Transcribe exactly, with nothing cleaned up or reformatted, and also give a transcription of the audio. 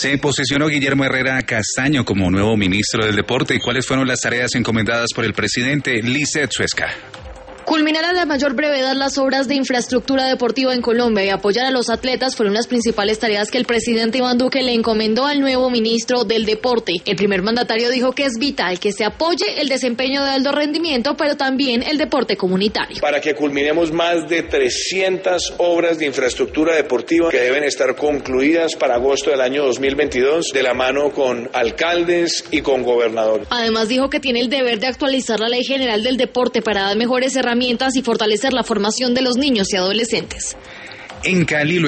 Se posesionó Guillermo Herrera Castaño como nuevo ministro del Deporte. ¿Y cuáles fueron las tareas encomendadas por el presidente? Lizeth Suesca. Culminar a la mayor brevedad las obras de infraestructura deportiva en Colombia y apoyar a los atletas fueron las principales tareas que el presidente Iván Duque le encomendó al nuevo ministro del Deporte. El primer mandatario dijo que es vital que se apoye el desempeño de alto rendimiento, pero también el deporte comunitario. Para que culminemos más de trescientas obras de infraestructura deportiva que deben estar concluidas para agosto del año dos mil veintidós, de la mano con alcaldes y con gobernadores. Además dijo que tiene el deber de actualizar la Ley General del Deporte para dar mejores herramientas y fortalecer la formación de los niños y adolescentes. En Cali,